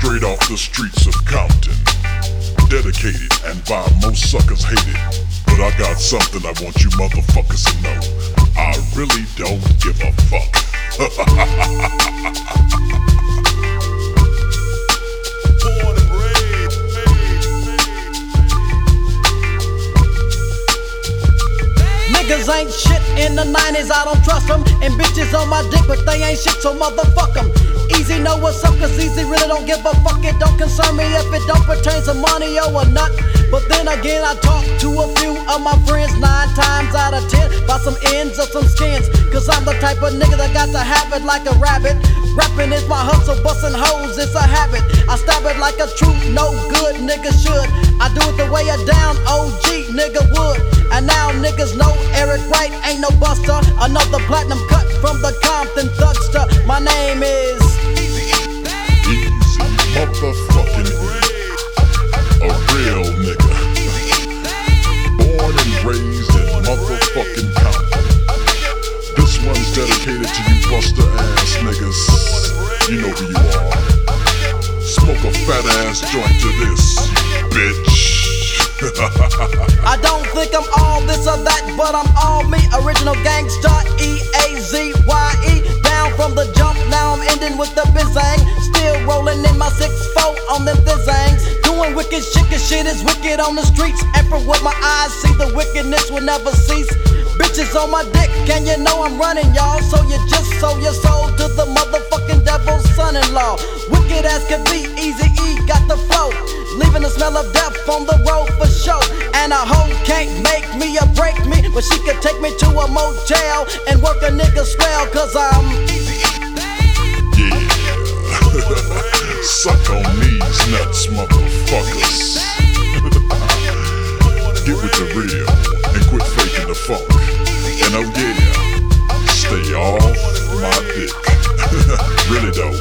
Straight off the streets of Compton, dedicated and by most suckers hated. But I got something I want you motherfuckers to know. I really don't give a fuck. Niggas ain't shit in the 90s, I don't trust them. And bitches on my dick, but they ain't shit, so motherfuck them. Easy know what's up, cause Easy really don't give a fuck. It don't concern me if it don't pertain to money or a nut. But then again, I talk to a few of my friends 9 times out of 10 about some ends or some skins. Cause I'm the type of nigga that got to have it like a rabbit. Rapping is my hustle, bustin' hoes, it's a habit. I stab it like a true no good nigga should. I do it the way a down OG nigga would. And now niggas know Eric Wright ain't no buster. Another platinum cut from the Compton thugster. My name is Easy motherfucking a real nigga. Born and raised in motherfucking Compton. This one's dedicated to you buster ass niggas. You know who you are. Smoke a fat ass joint to this, bitch. I don't think I'm all this or that, but I'm all me. Original gangsta, E-A-Z-Y-E. Down from the jump, now I'm ending with the bizang. Still rolling in my 6-4 on them thizangs. Doing wicked shit, cause shit is wicked on the streets. And from what my eyes see, the wickedness will never cease. Bitches on my dick, and you know I'm running, y'all. So you just sold your soul to the motherfucking devil's son-in-law. Wicked as could be, Easy E got the flow, leaving the smell of death on the road for show. And a hoe can't make me or break me, but she could take me to a motel and work a nigga swell, cause I'm Easy E. Yeah. Suck on these nuts, motherfuckers. Get with the real and quit faking the funk. And oh yeah, stay off my dick. Really though.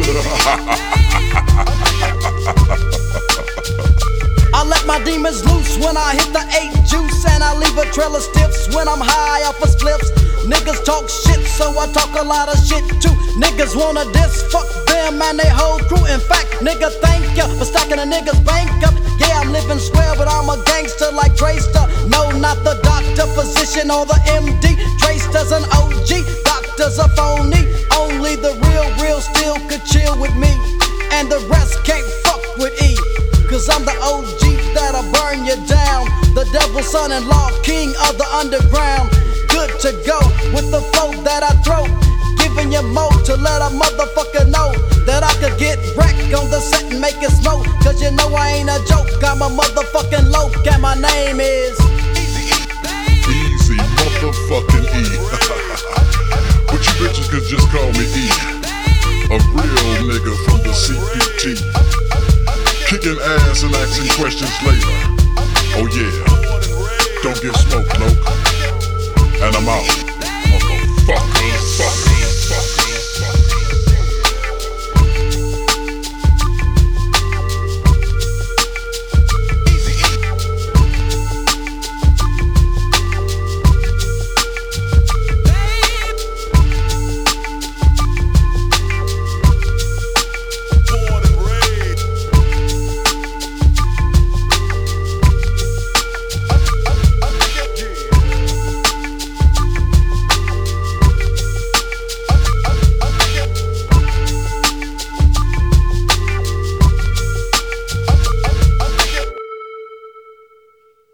I let my demons loose when I hit the 8 juice, and I leave a trail of stiffs when I'm high off of spliffs. Niggas talk shit, so I talk a lot of shit too. Niggas wanna diss, fuck them and they whole crew. In fact, nigga, thank ya for stacking a nigga's bank up. Yeah, I'm living square, but I'm a gangster like Drayster. No, not the doctor, physician, or the MD. Drayster's an OG, doctor's a phony. Only the real still could chill with me, and the rest can't fuck with E. Cause I'm the OG that'll burn you down. The devil's son-in-law, king of the underground. Good to go with the flow that I throw. Giving you more to let a motherfucker know that I could get wrecked on the set and make it smoke. Cause you know I ain't a joke, I'm a motherfucking loke. And my name is Easy motherfucking E. But you bitches could just call me E. A real nigga from the CPT. Kicking ass and asking questions later. Oh yeah, don't get smoked, loke. And I'm out.